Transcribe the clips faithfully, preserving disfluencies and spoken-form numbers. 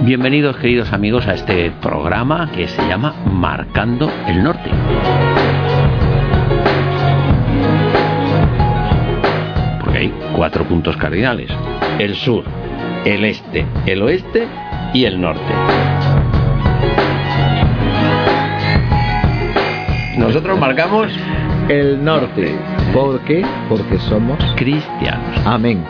Bienvenidos, queridos amigos, a este programa que se llama Marcando el Norte. Porque hay cuatro puntos cardinales: el sur, el este, el oeste y el norte. Nosotros marcamos el norte. ¿Por qué? Porque somos cristianos. Amén.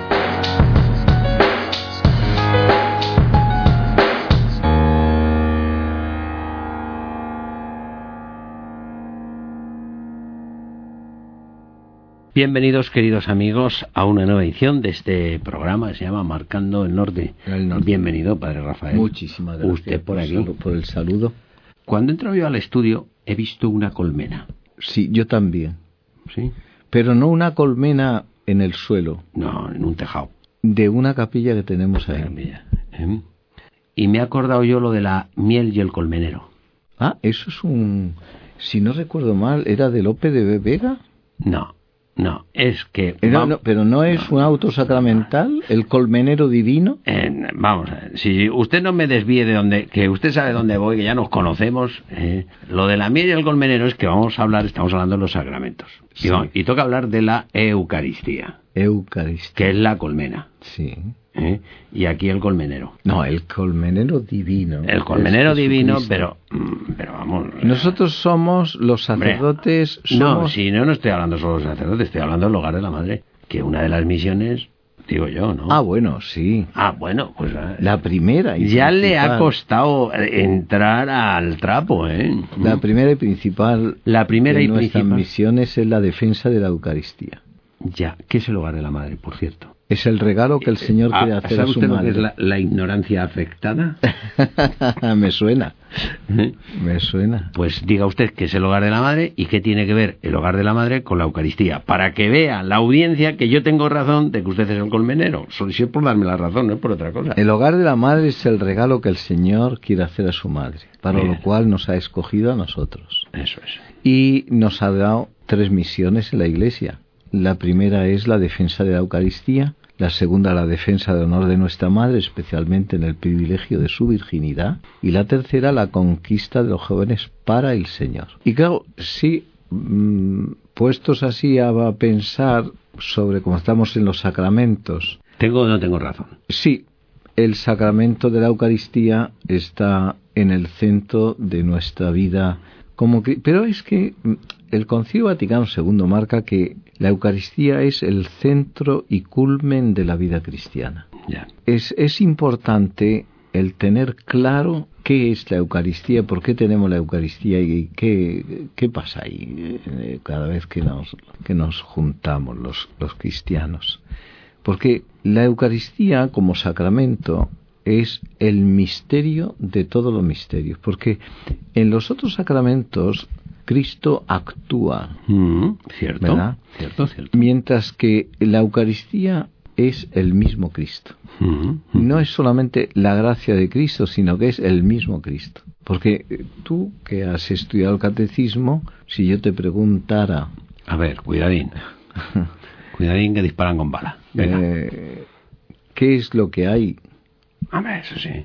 Bienvenidos, queridos amigos, a una nueva edición de este programa que se llama Marcando el Norte. el norte. Bienvenido, Padre Rafael. Muchísimas gracias. Usted por aquí. Por, por el saludo. Cuando entro yo al estudio he visto una colmena. Sí, yo también. ¿Sí? Pero no una colmena en el suelo. No, en un tejado. De una capilla que tenemos ahí. Capilla. ¿Eh? Y me he acordado yo lo de la miel y el colmenero. Ah, eso es un... Si no recuerdo mal, ¿era de Lope de Vega? No. No, es que... No, no, pero no es un auto sacramental, el colmenero divino. Eh, vamos, a ver, si usted no me desvíe de donde, que usted sabe dónde voy, que ya nos conocemos, eh, lo de la miel y el colmenero es que vamos a hablar, estamos hablando de los sacramentos. Sí. Y, vamos, y toca hablar de la Eucaristía. Eucaristía. Que es la colmena. Sí. ¿Eh? Y aquí el colmenero. No, el colmenero divino. El colmenero divino, pero, pero vamos... Nosotros somos los sacerdotes... Hombre, somos... No, si no, no estoy hablando solo de los sacerdotes, estoy hablando del hogar de la madre, que una de las misiones, digo yo, ¿no? Ah, bueno, sí. Ah, bueno, pues... La primera y Ya principal. Le ha costado entrar al trapo, ¿eh? La primera y principal... La primera de y nuestras principal... misiones es la defensa de la Eucaristía. Ya, ¿qué es el hogar de la madre, por cierto? Es el regalo que el Señor quiere hacer ¿Sabe a su usted madre? lo que es la, la ignorancia afectada? Me suena. ¿Eh? Me suena. Pues diga usted que es el hogar de la madre y qué tiene que ver el hogar de la madre con la Eucaristía, para que vea la audiencia que yo tengo razón de que usted es el colmenero. Solo si es por darme la razón, no es por otra cosa. El hogar de la madre es el regalo que el Señor quiere hacer a su madre, para Bien. Lo cual nos ha escogido a nosotros. Eso es. Y nos ha dado tres misiones en la Iglesia. La primera es la defensa de la Eucaristía, la segunda la defensa del honor de nuestra madre, especialmente en el privilegio de su virginidad, y la tercera la conquista de los jóvenes para el Señor. Y claro, sí, mmm, puestos así a pensar sobre cómo estamos en los sacramentos... ¿Tengo o no tengo razón? Sí, el sacramento de la Eucaristía está en el centro de nuestra vida. Como que, pero es que el Concilio Vaticano segundo marca que la Eucaristía es el centro y culmen de la vida cristiana. Yeah. Es, es importante el tener claro qué es la Eucaristía, por qué tenemos la Eucaristía y qué, qué pasa ahí cada vez que nos, que nos juntamos los, los cristianos. Porque la Eucaristía como sacramento es el misterio de todos los misterios, porque en los otros sacramentos Cristo actúa, mm, cierto, ¿verdad? Cierto, cierto. Mientras que la Eucaristía es el mismo Cristo. Mm, mm. No es solamente la gracia de Cristo, sino que es el mismo Cristo. Porque tú, que has estudiado el catecismo, si yo te preguntara... A ver, cuidadín. Cuidadín que disparan con bala. Venga. Eh, ¿Qué es lo que hay? A ver, eso sí.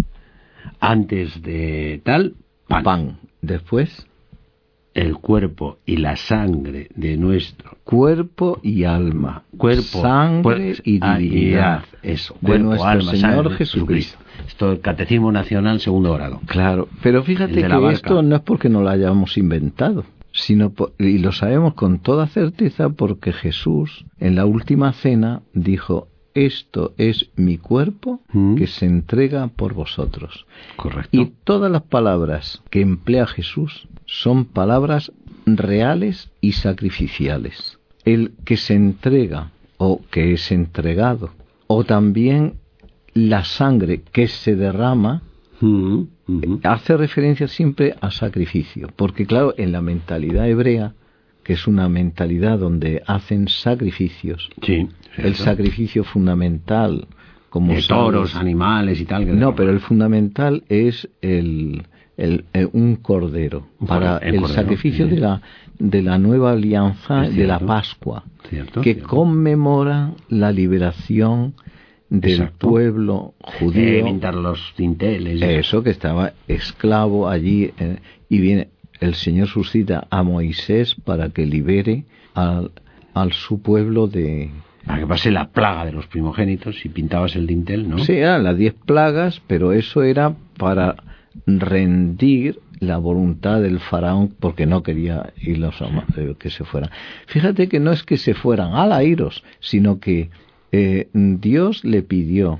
Antes de tal, pan. Pan. Después... el cuerpo y la sangre de nuestro cuerpo y alma, cuerpo, sangre cuer- y divinidad, eso, de cuerpo, nuestro alma, Señor sangre, Jesucristo. Esto es el Catecismo Nacional segundo grado. Claro, pero fíjate que esto no es porque no lo hayamos inventado, sino por, y lo sabemos con toda certeza porque Jesús en la última cena dijo: esto es mi cuerpo mm. que se entrega por vosotros. Correcto. Y todas las palabras que emplea Jesús son palabras reales y sacrificiales. El que se entrega o que es entregado, o también la sangre que se derrama, mm. mm-hmm. hace referencia siempre a sacrificio. Porque claro, en la mentalidad hebrea, que es una mentalidad donde hacen sacrificios, sí, el sacrificio fundamental, como de sabes, toros, animales y tal. Que no, pero el fundamental es el, el, el un cordero para el, el cordero, sacrificio sí. de la de la nueva alianza, de la Pascua, cierto, que cierto. conmemora la liberación del Exacto. pueblo judío. Eh, pintar los dinteles. Eso, que estaba esclavo allí, eh, y viene el Señor suscita a Moisés para que libere al, al su pueblo de... Para que pase la plaga de los primogénitos y pintabas el dintel, ¿no? Sí, eran las diez plagas, pero eso era para rendir la voluntad del faraón, porque no quería irlos a, eh, que se fueran. Fíjate que no es que se fueran a la iros, sino que eh, Dios le pidió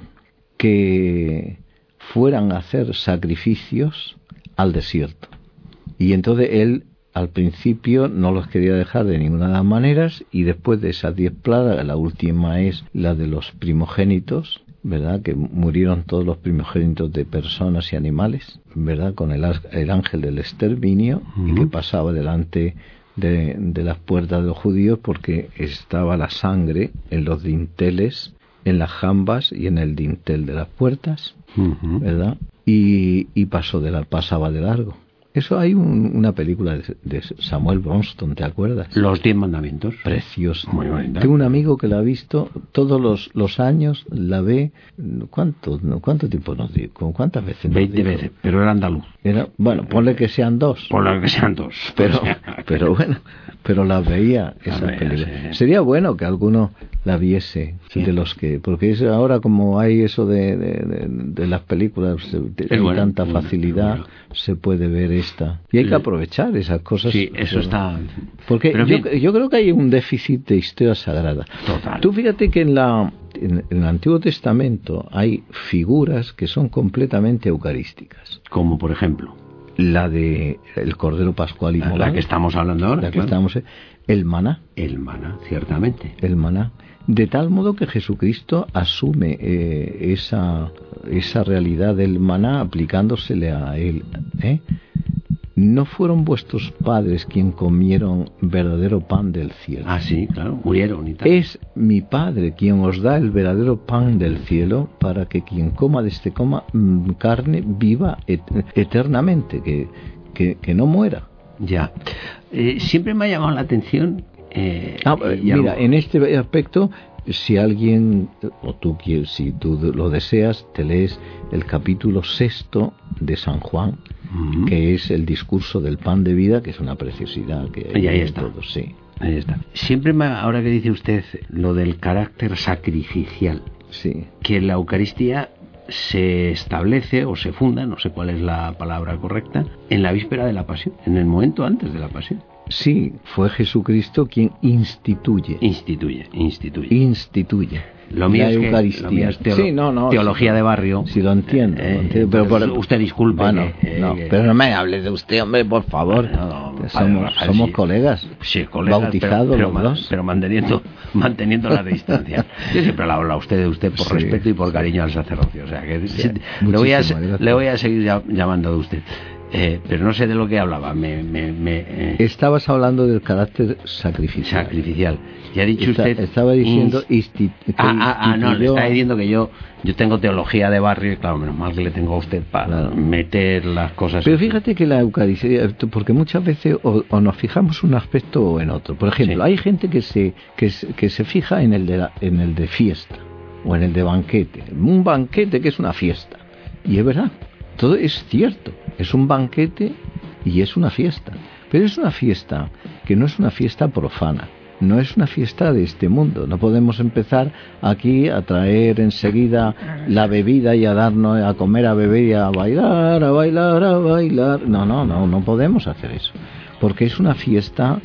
que fueran a hacer sacrificios al desierto. Y entonces él al principio no los quería dejar de ninguna de las maneras, y después de esas diez plagas, la última es la de los primogénitos, ¿verdad? Que murieron todos los primogénitos de personas y animales, ¿verdad? Con el, el ángel del exterminio, uh-huh. y que pasaba delante de, de las puertas de los judíos, porque estaba la sangre en los dinteles, en las jambas y en el dintel de las puertas, uh-huh. ¿verdad? Y, y pasó de la, pasaba de largo. Eso hay un, una película de, de Samuel Bronston, ¿te acuerdas? Los diez mandamientos. Precioso. Muy bonita. Tengo un amigo que la ha visto todos los, los años, la ve. ¿Cuánto, cuánto tiempo nos dijo? ¿Cuántas veces nos Veinte dijo? veces, pero era andaluz. Era, bueno, ponle que sean dos. Ponle que sean dos. Pero, pero bueno, pero la veía esa veía, película. Sí. Sería bueno que alguno la viese, sí. de los que, porque es ahora como hay eso de, de, de, de las películas, hay bueno, tanta bueno, facilidad, bueno. se puede ver esta. Y hay que aprovechar esas cosas. Sí, eso está... Porque Pero yo, bien. yo creo que hay un déficit de historia sagrada. Total. Tú fíjate que en, la, en, en el Antiguo Testamento hay figuras que son completamente eucarísticas. Como por ejemplo... La de el Cordero Pascual inmolado. La que estamos hablando ahora. La que claro. estamos, el maná. El maná, ciertamente. El maná. De tal modo que Jesucristo asume eh, esa, esa realidad del maná aplicándosele a él. ¿eh? ¿No fueron vuestros padres quien comieron verdadero pan del cielo? Ah, sí, claro, murieron y tal. Es mi Padre quien os da el verdadero pan del cielo, para que quien coma de este coma mmm, carne viva et- eternamente, que, que, que no muera. Ya. Eh, siempre me ha llamado la atención... Eh, ah, mira, algo... en este aspecto, si alguien, o tú quieres, si tú lo deseas, te lees el capítulo sexto de San Juan, uh-huh. que es el discurso del pan de vida, que es una preciosidad que hay y ahí está. Todo, sí. Ahí está. Siempre me, ahora que dice usted lo del carácter sacrificial, sí. que la Eucaristía se establece o se funda, no sé cuál es la palabra correcta, en la víspera de la Pasión, en el momento antes de la Pasión. Sí, fue Jesucristo quien instituye. Instituye, instituye. Instituye. Lo mío, la es que, Eucaristía. lo mío es teolo- sí, no, no, teología sí, de barrio. Sí, lo entiendo. Eh, lo entiendo pero por, usted disculpe. Bueno, que, eh, no, que, pero no me hable de usted, hombre, por favor. No, no, somos padre, somos sí. colegas. Sí, colegas. Bautizados pero, los pero, dos. Pero manteniendo, manteniendo la distancia. Yo siempre le hablo a usted de usted por sí, respeto y por sí. cariño al sacerdocio. O sea, que Sí, le, voy a, gracias. le voy a seguir llamando de usted. Eh, pero no sé de lo que hablaba. Me, me, me, eh, Estabas hablando del carácter sacrificial. Sacrificial. Ya ha dicho Está, usted. Estaba diciendo. Insti- ah, ah, ah, no, le instituyó... está diciendo que yo yo tengo teología de barrio y claro, menos mal que le tengo a usted para claro. meter las cosas. Pero fíjate que la Eucaristía, porque muchas veces o, o nos fijamos en un aspecto o en otro. Por ejemplo, sí. hay gente que se, que, que se fija en el, de la, en el de fiesta o en el de banquete. Un banquete que es una fiesta. Y es verdad. Todo es cierto, es un banquete y es una fiesta, pero es una fiesta que no es una fiesta profana, no es una fiesta de este mundo. No podemos empezar aquí a traer enseguida la bebida y a darnos a comer, a beber y a bailar, a bailar, a bailar. No, no, no, no podemos hacer eso, porque es una fiesta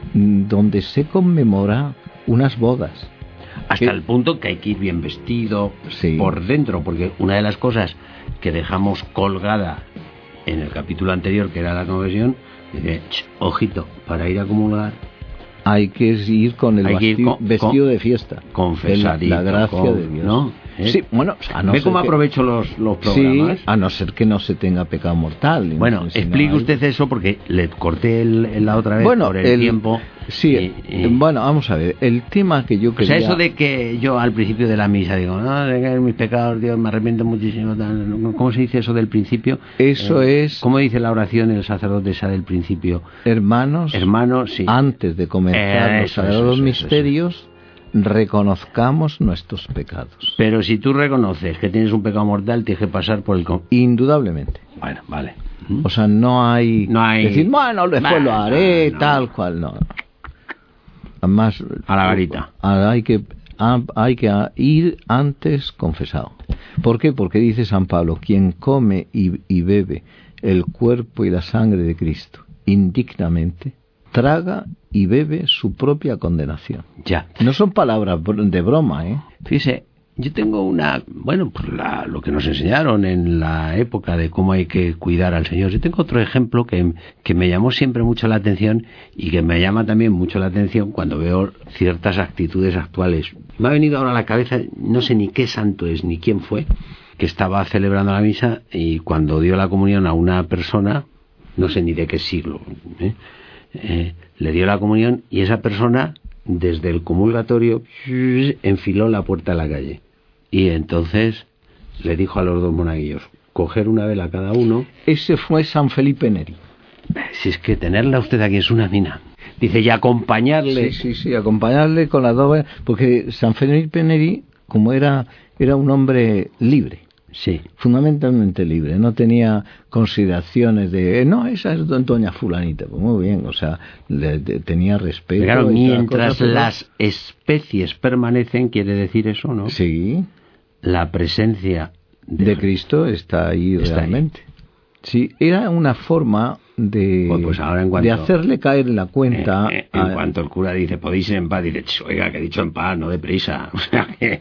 donde se conmemora unas bodas. Hasta el punto que hay que ir bien vestido sí. por dentro, porque una de las cosas que dejamos colgada en el capítulo anterior, que era la confesión, dice, ojito, para ir a comulgar hay que ir con el vesti- con, vestido con, de fiesta, confesar la gracia con, de Dios, ¿no? ¿Eh? Sí, bueno, a no ¿Ve ser cómo que, aprovecho los, los programas? Sí, a no ser que no se tenga pecado mortal. Bueno, si explique no hay... usted eso porque le corté el, el la otra vez bueno, por el, el tiempo. Sí, y, y... bueno, vamos a ver, el tema que yo quería... O sea, eso de que yo al principio de la misa digo, no, de que mis pecados, Dios, me arrepiento muchísimo. ¿Cómo se dice eso del principio? Eso eh, es... ¿Cómo dice la oración el sacerdote esa del principio? Hermanos, hermanos, sí. Antes de comenzar eh, los sagrados misterios, reconozcamos nuestros pecados. Pero si tú reconoces que tienes un pecado mortal, tienes que pasar por el... Indudablemente. Bueno, vale. O sea, no hay... No hay... decir, bueno, después bueno, lo haré, no. tal cual, no. Además... A la garita. Hay que, hay que ir antes confesado. ¿Por qué? Porque dice San Pablo, quien come y, y bebe el cuerpo y la sangre de Cristo indignamente, traga y bebe su propia condenación. Ya. No son palabras de broma, ¿eh? Fíjese, yo tengo una... Bueno, pues la, lo que nos enseñaron en la época de cómo hay que cuidar al Señor. Yo tengo otro ejemplo que, que me llamó siempre mucho la atención y que me llama también mucho la atención cuando veo ciertas actitudes actuales. Me ha venido ahora a la cabeza, no sé ni qué santo es ni quién fue, que estaba celebrando la misa y cuando dio la comunión a una persona, no sé ni de qué siglo, ¿eh? Eh, le dio la comunión y esa persona desde el comulgatorio enfiló la puerta a la calle y entonces le dijo a los dos monaguillos coger una vela cada uno. Ese fue San Felipe Neri. Si es que tenerla usted aquí es una mina. Dice, y acompañarle. Sí, sí, sí, acompañarle con las dos velas, porque San Felipe Neri, como era, era un hombre libre. Sí. Fundamentalmente libre, no tenía consideraciones de, eh, no, esa es doña fulanita, pues muy bien, o sea, le, de, tenía respeto. Claro, mientras cosa, las especies permanecen, quiere decir eso, ¿no? Sí. La presencia de, de Cristo está ahí está realmente. Ahí. Sí, era una forma de, pues, pues ahora en cuanto, de hacerle caer en la cuenta. Eh, eh, en a, cuanto el cura dice, podéis ir en paz, dice, oiga, que he dicho en paz, no deprisa. O sea que,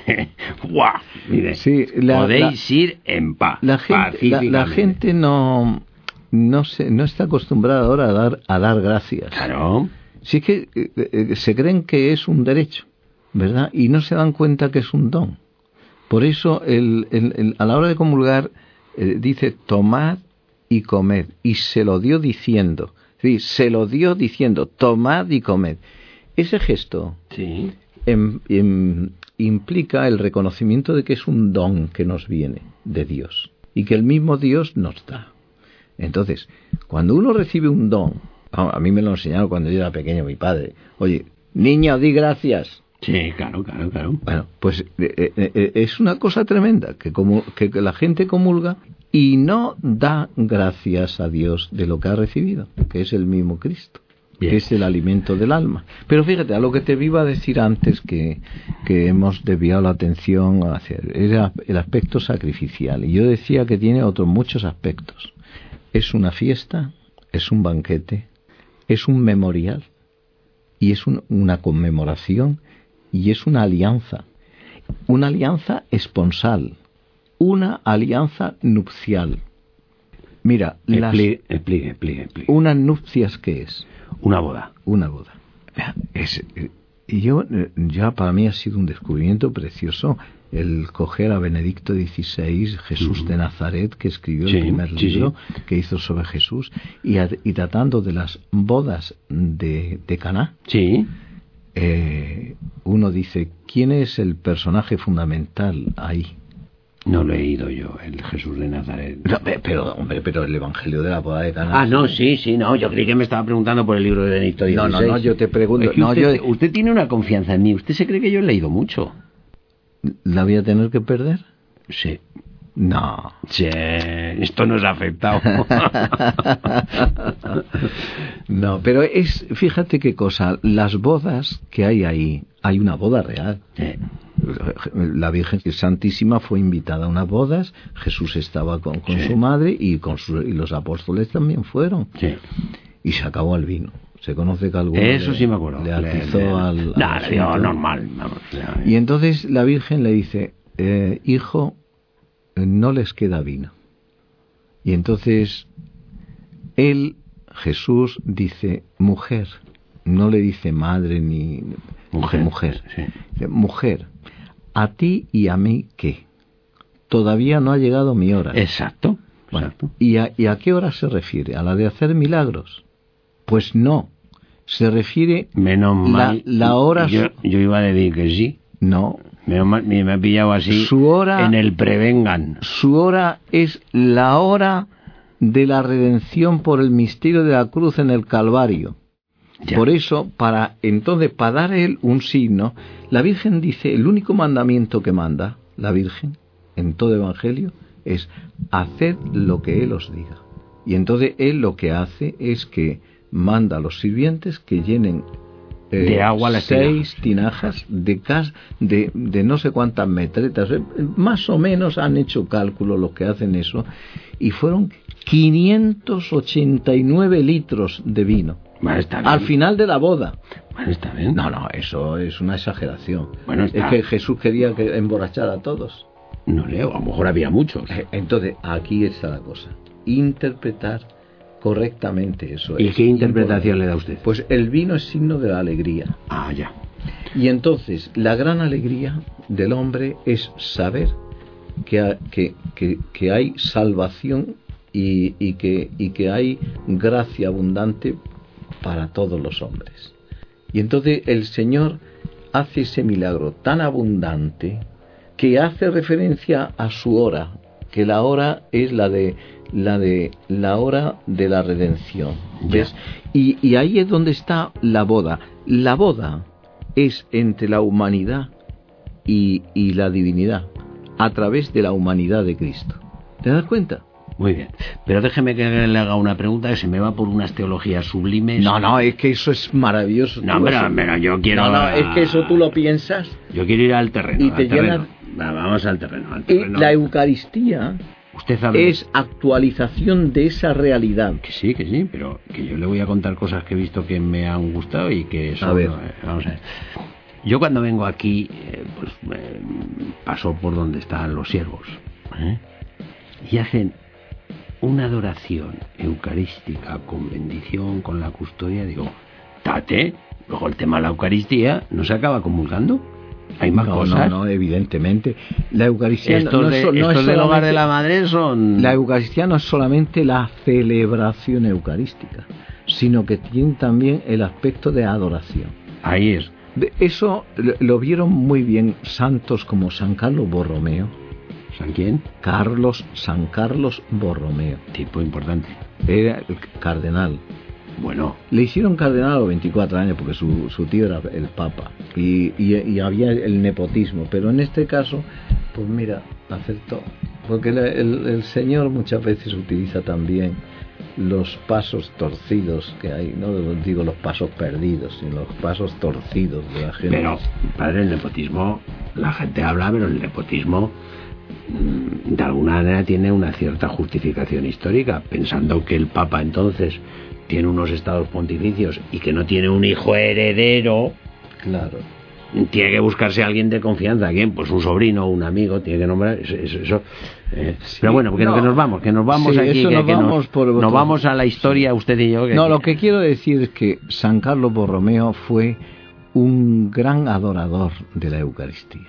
¡guau! Dice, sí, la, podéis la, ir en paz. La gente, la, la gente no, no, se, no está acostumbrada ahora a dar, a dar gracias. Claro. Sí que eh, eh, se creen que es un derecho, ¿verdad? Y no se dan cuenta que es un don. Por eso, el, el, el, a la hora de comulgar, eh, dice, tomad y comed, y se lo dio diciendo, sí, se lo dio diciendo, tomad y comed. Ese gesto sí. em, em, implica el reconocimiento de que es un don que nos viene de Dios, y que el mismo Dios nos da. Entonces, cuando uno recibe un don, a mí me lo enseñaron cuando yo era pequeño mi padre, oye, niño, di gracias. Sí, claro, claro, claro. Bueno, pues eh, eh, es una cosa tremenda que, como, que la gente comulga y no da gracias a Dios de lo que ha recibido, que es el mismo Cristo, Bien. que es el alimento del alma. Pero fíjate, a lo que te iba a decir antes que, que hemos desviado la atención hacia era el aspecto sacrificial. Y yo decía que tiene otros muchos aspectos. Es una fiesta, es un banquete, es un memorial y es un, una conmemoración. Y es una alianza, una alianza esponsal, una alianza nupcial. Mira, explique, las, explique, explique, explique. ¿Unas nupcias qué es? Una boda. Una boda. Es, y yo, ya para mí ha sido un descubrimiento precioso el coger a Benedicto dieciséis, Jesús uh-huh. de Nazaret, que escribió sí, el primer sí, libro sí. que hizo sobre Jesús, y, a, y tratando de las bodas de, de Caná. Sí. Eh, uno dice, ¿quién es el personaje fundamental ahí? No lo he leído yo, el Jesús de Nazaret. No, pero, hombre, pero el Evangelio de la boda de Caná. Ah, no, sí, sí, no, yo creí que me estaba preguntando por el libro de Benedicto dieciséis. No, no, no, yo te pregunto. Es que no, usted, yo... usted tiene una confianza en mí, usted se cree que yo he leído mucho. ¿La voy a tener que perder? Sí. No. Sí, esto nos ha afectado. No, pero es, fíjate qué cosa, las bodas que hay ahí, hay una boda real. Sí. La Virgen Santísima fue invitada a unas bodas, Jesús estaba con, con sí. su madre y, con su, y los apóstoles también fueron. Sí. Y se acabó el vino. Se conoce que alguno Eso le, sí me acuerdo. le atizó le, le, al... No, al le dio normal. Vamos, ya, y entonces la Virgen le dice, eh, hijo, no les queda vino. Y entonces él, Jesús, dice, mujer, no le dice madre ni mujer, mujer. Sí. Dice, mujer, a ti y a mí, ¿qué? Todavía no ha llegado mi hora. Exacto. Bueno, exacto. ¿y a, ¿y a qué hora se refiere? ¿A la de hacer milagros? Pues no, se refiere Menos la, mal, la hora... Yo, yo iba a decir que sí. No. Menos mal, me ha pillado así su hora, en el prevengan. Su hora es la hora de la redención por el misterio de la cruz en el Calvario. Ya. Por eso, para entonces, para dar él un signo, la Virgen dice, el único mandamiento que manda la Virgen en todo Evangelio es hacer lo que él os diga. Y entonces él lo que hace es que manda a los sirvientes que llenen eh, de agua las seis tinajas, tinajas de, cas, de, de no sé cuántas metretas, eh, más o menos han hecho cálculo los que hacen eso, y fueron quinientos ochenta y nueve litros de vino. Bueno, está bien. Al final de la boda. Bueno, está bien. No, no, eso es una exageración. Bueno, está... Es que Jesús quería que emborrachar a todos. No leo, a lo mejor había muchos. Entonces, aquí está la cosa. Interpretar correctamente eso. ¿Y qué interpretación le da usted? Pues el vino es signo de la alegría. Ah, ya. Y entonces, la gran alegría del hombre es saber que, que, que, que hay salvación y, y, que, y que hay gracia abundante para todos los hombres. Y entonces el Señor hace ese milagro tan abundante que hace referencia a su hora, que la hora es la de la de la hora de la redención, ¿ves? Y, y ahí es donde está la boda. La boda es entre la humanidad y, y la divinidad, a través de la humanidad de Cristo. ¿Te das cuenta? Muy bien, pero déjeme que le haga una pregunta que se me va por unas teologías sublimes. No, no, es que eso es maravilloso. No, pero, pero yo quiero... No, no, es que eso tú lo piensas. Yo quiero ir al terreno. Y te al terreno. llenas... Vamos al terreno, al terreno. Y la Eucaristía Usted sabe... es actualización de esa realidad. Que sí, que sí, pero que yo le voy a contar cosas que he visto que me han gustado y que son... A ver. Vamos a ver. Yo cuando vengo aquí, eh, pues eh, paso por donde están los siervos, ¿eh? Y hacen una adoración eucarística con bendición, con la custodia. Digo, tate, luego el tema de la Eucaristía no se acaba comulgando. Hay más no, cosas. No, no, evidentemente. La Eucaristía estos no, de, no, no estos es del hogar solamente, de la madre son... La Eucaristía no es solamente la celebración eucarística, sino que tiene también el aspecto de adoración. Ahí es. Eso lo vieron muy bien santos como San Carlos Borromeo. ¿San quién? Carlos, San Carlos Borromeo. Tipo importante. Era el cardenal. Bueno. Le hicieron cardenal a los veinticuatro años porque su, su tío era el papa. Y, y, y había el nepotismo. Pero en este caso, pues mira, aceptó. Porque el, el, el Señor muchas veces utiliza también los pasos torcidos que hay. No digo los pasos perdidos, sino los pasos torcidos de la gente. Pero, padre, el nepotismo, la gente habla, pero el nepotismo... de alguna manera tiene una cierta justificación histórica, pensando que el Papa entonces tiene unos estados pontificios y que no tiene un hijo heredero. Claro. Tiene que buscarse a alguien de confianza. ¿Quién? Pues un sobrino o un amigo, tiene que nombrar eso, eso, eso. Eh, sí, pero bueno, que, no, que nos vamos, que nos vamos sí, aquí, que, nos, que vamos nos, por nos vamos a la historia, sí. Usted y yo. Que, no, lo que quiero decir es que San Carlos Borromeo fue un gran adorador de la Eucaristía.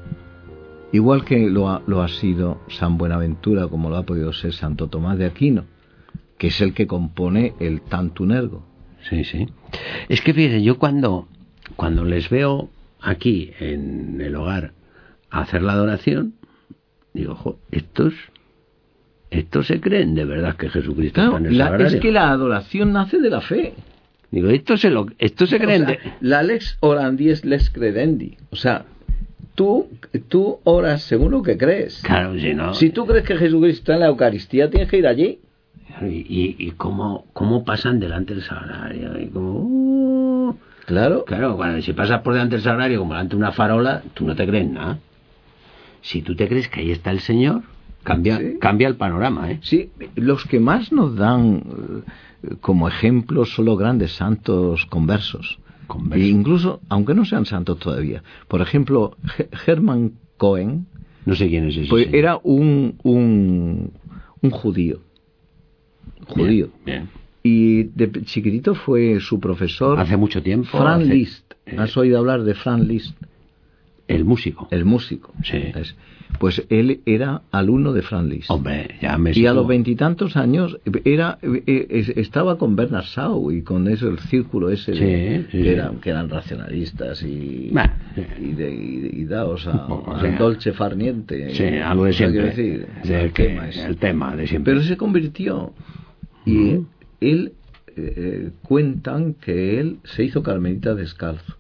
Igual que lo ha, lo ha sido San Buenaventura, como lo ha podido ser Santo Tomás de Aquino, que es el que compone el Tantum Ergo. Sí, sí. Es que fíjense, yo cuando, cuando les veo aquí en el hogar a hacer la adoración, digo, ojo, estos, estos se creen de verdad que Jesucristo claro, está en el la, sagrario. Es que la adoración nace de la fe. Digo, estos se, lo, estos se creen o sea, de... La lex orandi es lex credendi. O sea... Tú, tú oras según lo que crees. Claro, si no... Si tú crees que Jesucristo está en la Eucaristía, tienes que ir allí. Y, y, y cómo, cómo pasan delante del sagrario. Y como, uh, claro. Claro, cuando si pasas por delante del sagrario como delante de una farola, tú no te crees nada. Si tú te crees que ahí está el Señor, cambia, sí. cambia el panorama, ¿eh? Sí, los que más nos dan eh, como ejemplo son los grandes santos conversos. E incluso, aunque no sean santos todavía. Por ejemplo, Hermann Cohen, no sé quién es ese, pues sí. era un, un, un judío. Judío. Bien, bien. Y de chiquitito fue su profesor. Hace mucho tiempo. Franz hace... Liszt. ¿Has oído hablar de Franz Liszt? El músico. El músico. Sí. Es, pues él era alumno de Franz Liszt. Hombre, ya me Y sigo. a los veintitantos años era eh, estaba con Bernard Shaw y con eso el círculo ese sí, de, sí, que, eran, que eran racionalistas y bah, sí. y, de, y, y daos a, poco, al sí. dolce far niente. Sí, algo de siempre. Decir, sí, el, el, que, tema ese. el tema de siempre. Pero se convirtió y uh-huh. él eh, cuentan que él se hizo carmelita descalzo.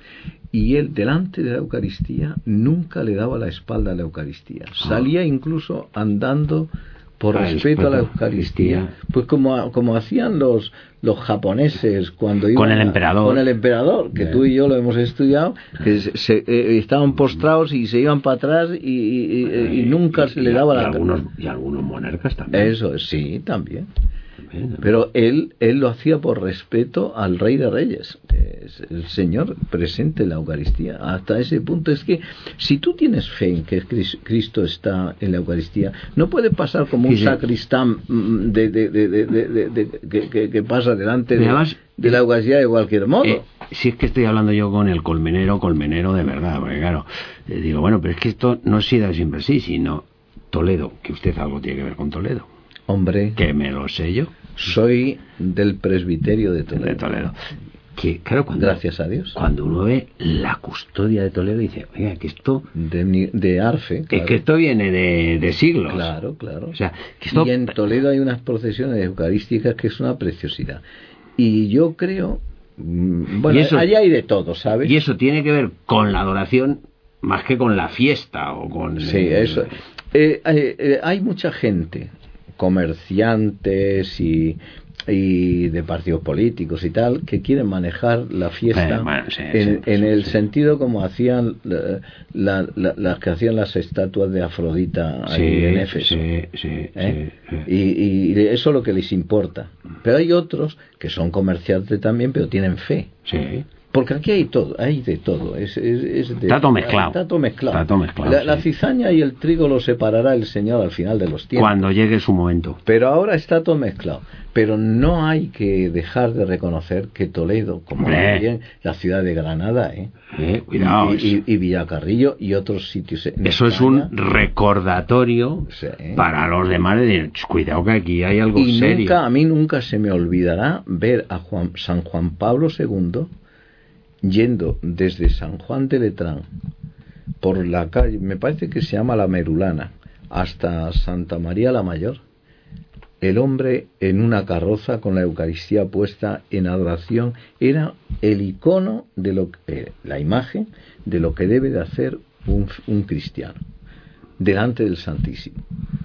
Y él, delante de la Eucaristía, nunca le daba la espalda a la Eucaristía. Salía incluso andando por Ah, respeto a la Eucaristía. Eucaristía. Pues como, como hacían los, los japoneses cuando iban Con el a- emperador. con el emperador, que Bien. tú y yo lo hemos estudiado, que se, se- eh, estaban postrados y se iban para atrás y, y- y- y nunca se le daba y la... algunos Y algunos monarcas también. Eso, sí, también. También, también. Pero él, él lo hacía por respeto al Rey de Reyes, que es el Señor presente en la Eucaristía. Hasta ese punto es que si tú tienes fe en que Cris- Cristo está en la Eucaristía, no puede pasar como un Sí, sí. sacristán mm, de, de, de, de- de- de- de- que, que- que pasa delante de, Además, de la Eucaristía de cualquier modo. Eh, si es que estoy hablando yo con el colmenero, colmenero de verdad, porque claro, eh, digo, bueno, pero es que esto no ha sido siempre así, sino Toledo, que usted algo tiene que ver con Toledo, Hombre, que me lo sé yo, soy del presbiterio de Toledo. de Toledo. Que claro, cuando, Gracias a Dios. cuando uno ve la custodia de Toledo, dice, oiga, que esto, De, mi- de Arfe. es Claro. que esto viene de, de siglos. Claro, claro. O sea, que esto... Y en Toledo hay unas procesiones eucarísticas que es una preciosidad. Y yo creo, mm, bueno, Y eso- allá hay de todo, ¿sabes? Y eso tiene que ver con la adoración más que con la fiesta o con... Sí, eh, eso. Eh, eh, eh, hay mucha gente, comerciantes y, y de partidos políticos y tal, que quieren manejar la fiesta Eh, bueno, sí, en, sí, en sí, el sí. sentido como hacían la- la- la- las que hacían las estatuas de Afrodita ahí Sí, en Éfeso. sí, sí, ¿eh? sí, sí. Y, y eso es lo que les importa. Pero hay otros que son comerciantes también, pero tienen fe. Sí. Porque aquí hay todo, hay de todo. Es, es, es de, Está todo mezclado. Está todo mezclado. Está todo mezclado, la, la sí. cizaña y el trigo lo separará el Señor al final de los tiempos. Cuando llegue su momento. Pero ahora está todo mezclado. Pero no hay que dejar de reconocer que Toledo, como Hombre. también la ciudad de Granada, ¿eh? Eh, cuidado. y, y, y Villacarrillo y otros sitios. en Eso es España. un recordatorio Sí. para los demás de decir, "Ch, cuidado que aquí hay algo Y serio". nunca, a mí nunca se me olvidará ver a Juan, San Juan Pablo segundo yendo desde San Juan de Letrán por la calle, me parece que se llama La Merulana, hasta Santa María la Mayor, el hombre en una carroza con la Eucaristía puesta en adoración. Era el icono de lo que, eh, la imagen de lo que debe de hacer un, un cristiano delante del Santísimo.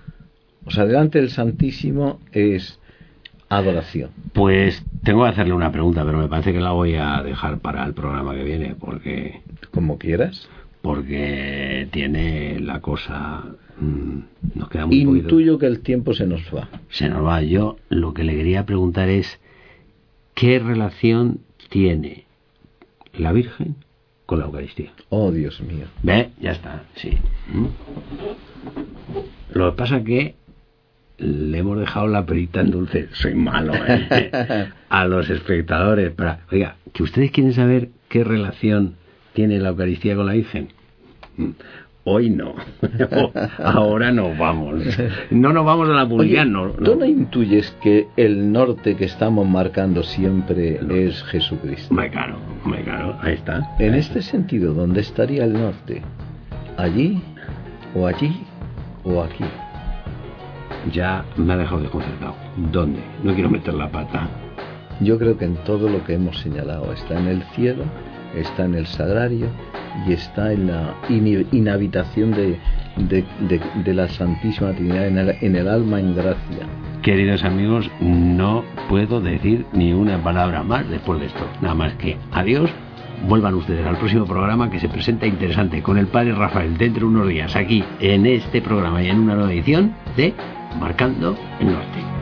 O sea, delante del Santísimo es adoración. Pues tengo que hacerle una pregunta, pero me parece que la voy a dejar para el programa que viene, porque Como quieras. porque tiene la cosa... mmm, nos queda muy poquito. Intuyo que el tiempo se nos va. Se nos va. Yo lo que le quería preguntar es, ¿qué relación tiene la Virgen con la Eucaristía? Oh, Dios mío. ¿Ve? Ya está, sí. ¿Mm? Lo que pasa que le hemos dejado la perita en dulce. Soy malo, ¿eh? A los espectadores. Para, oiga, que ustedes quieren saber qué relación tiene la Eucaristía con la Virgen. Hoy no. Ahora nos vamos. No nos vamos a la publicidad. Oye, no, no. ¿tú no intuyes que el norte que estamos marcando siempre es Jesucristo? Muy claro, muy claro. Ahí está. En este sentido, ¿dónde estaría el norte? ¿Allí? ¿O allí? ¿O aquí? Ya me ha dejado desconcertado. ¿Dónde? No quiero meter la pata. Yo creo que en todo lo que hemos señalado. Está en el cielo, está en el sagrario y está en la in- inhabitación de, de, de, de la Santísima Trinidad, en el, en el alma en gracia. Queridos amigos, no puedo decir ni una palabra más después de esto. Nada más que adiós. Vuelvan ustedes al próximo programa, que se presenta interesante, con el padre Rafael dentro de unos días, aquí en este programa y en una nueva edición de Marcando el Norte.